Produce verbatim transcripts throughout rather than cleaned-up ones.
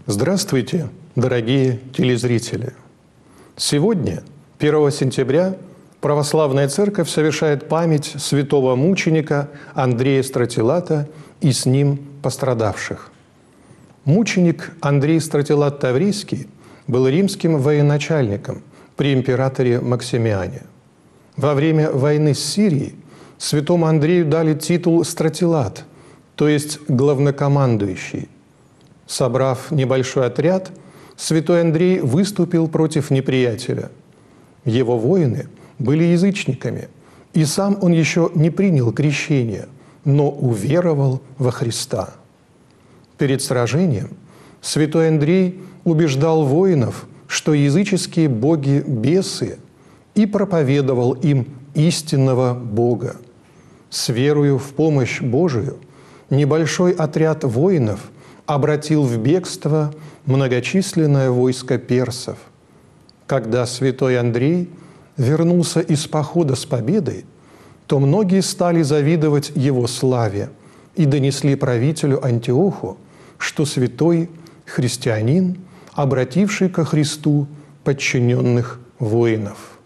Здравствуйте, дорогие телезрители! Сегодня, первого сентября, Православная Церковь совершает память святого мученика Андрея Стратилата и с ним пострадавших. Мученик Андрей Стратилат Таврийский был римским военачальником при императоре Максимиане. Во время войны с Сирией святому Андрею дали титул «Стратилат», то есть «главнокомандующий». Собрав небольшой отряд, святой Андрей выступил против неприятеля. Его воины были язычниками, и сам он еще не принял крещение, но уверовал во Христа. Перед сражением святой Андрей убеждал воинов, что языческие боги – бесы, и проповедовал им истинного Бога. С верою в помощь Божию небольшой отряд воинов обратил в бегство многочисленное войско персов. Когда святой Андрей вернулся из похода с победой, то многие стали завидовать его славе и донесли правителю Антиоху, что святой христианин, обративший ко Христу подчиненных воинов.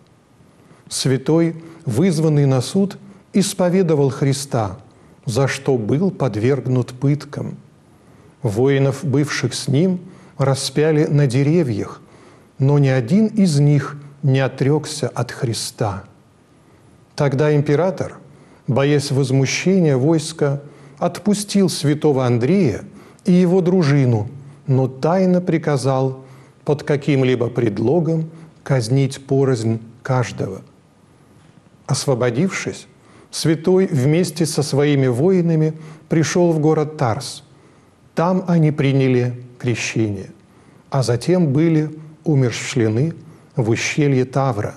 Святой, вызванный на суд, исповедовал Христа, за что был подвергнут пыткам. Воинов, бывших с ним, распяли на деревьях, но ни один из них не отрекся от Христа. Тогда император, боясь возмущения войска, отпустил святого Андрея и его дружину, но тайно приказал под каким-либо предлогом казнить порознь каждого. Освободившись, святой вместе со своими воинами пришел в город Тарс. Там они приняли крещение, а затем были умерщвлены в ущелье Тавра.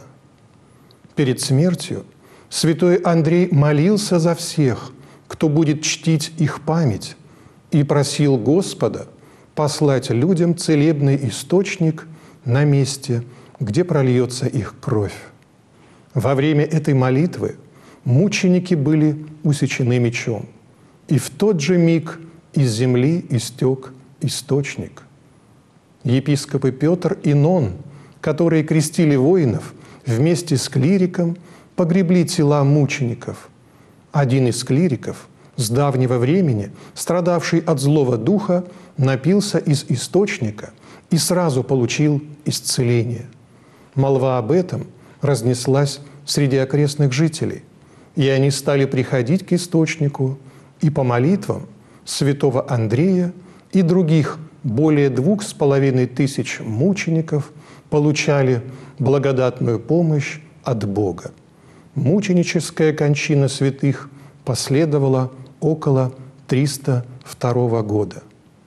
Перед смертью святой Андрей молился за всех, кто будет чтить их память, и просил Господа послать людям целебный источник на месте, где прольется их кровь. Во время этой молитвы мученики были усечены мечом, и в тот же миг из земли истек источник. Епископы Петр и Нон, которые крестили воинов, вместе с клириком погребли тела мучеников. Один из клириков, с давнего времени страдавший от злого духа, напился из источника и сразу получил исцеление. Молва об этом разнеслась среди окрестных жителей, и они стали приходить к источнику и по молитвам святого Андрея и других более двух с половиной тысяч мучеников получали благодатную помощь от Бога. Мученическая кончина святых последовала около триста второго года.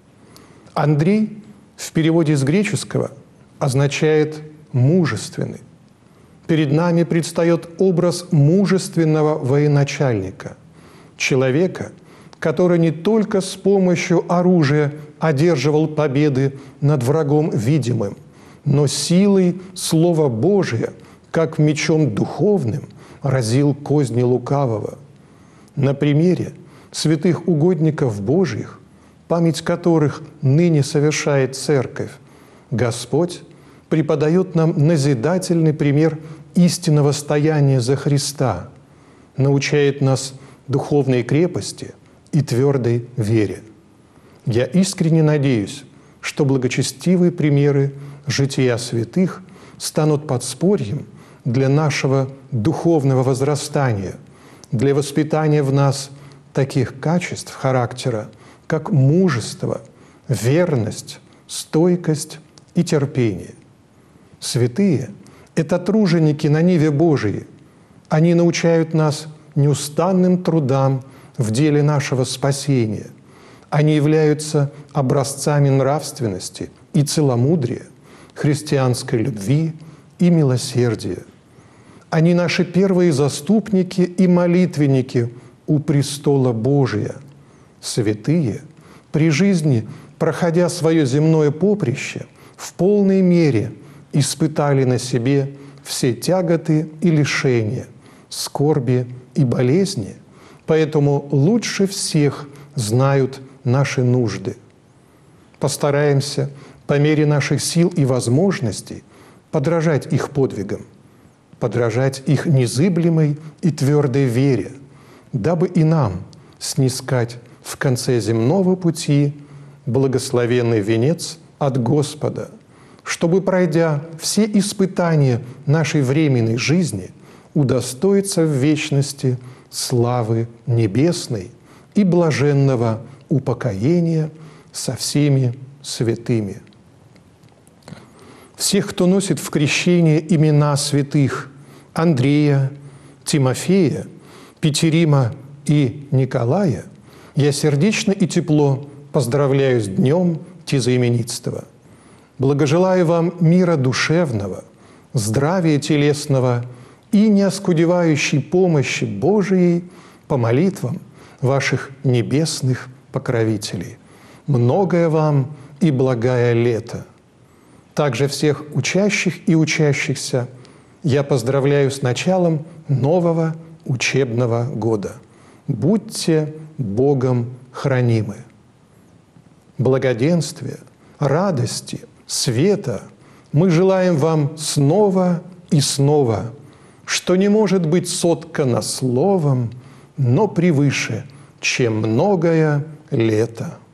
Андрей в переводе с греческого означает «мужественный». Перед нами предстает образ мужественного военачальника, человека, который не только с помощью оружия одерживал победы над врагом видимым, но силой Слова Божия, как мечом духовным, разил козни лукавого. На примере святых угодников Божьих, память которых ныне совершает Церковь, Господь преподает нам назидательный пример истинного стояния за Христа, научает нас духовной крепости и твердой вере. Я искренне надеюсь, что благочестивые примеры жития святых станут подспорьем для нашего духовного возрастания, для воспитания в нас таких качеств характера, как мужество, верность, стойкость и терпение. Святые – это труженики на ниве Божией. Они научают нас неустанным трудам в деле нашего спасения. Они являются образцами нравственности и целомудрия, христианской любви и милосердия. Они наши первые заступники и молитвенники у престола Божия. Святые, при жизни, проходя свое земное поприще, в полной мере испытали на себе все тяготы и лишения, скорби и болезни, поэтому лучше всех знают наши нужды. Постараемся по мере наших сил и возможностей подражать их подвигам, подражать их незыблемой и твердой вере, дабы и нам снискать в конце земного пути благословенный венец от Господа, чтобы, пройдя все испытания нашей временной жизни, удостоиться в вечности славы небесной и блаженного упокоения со всеми святыми. Всех, кто носит в крещении имена святых Андрея, Тимофея, Петерима и Николая, я сердечно и тепло поздравляю с днем тезаименитства. Благожелаю вам мира душевного, здравия телесного и неоскудевающей помощи Божией по молитвам ваших небесных покровителей. Многое вам и благое лето. Также всех учащих и учащихся я поздравляю с началом нового учебного года. Будьте Богом хранимы. Благоденствия, радости, света мы желаем вам снова и снова, что не может быть соткано словом, но превыше, чем многое лето.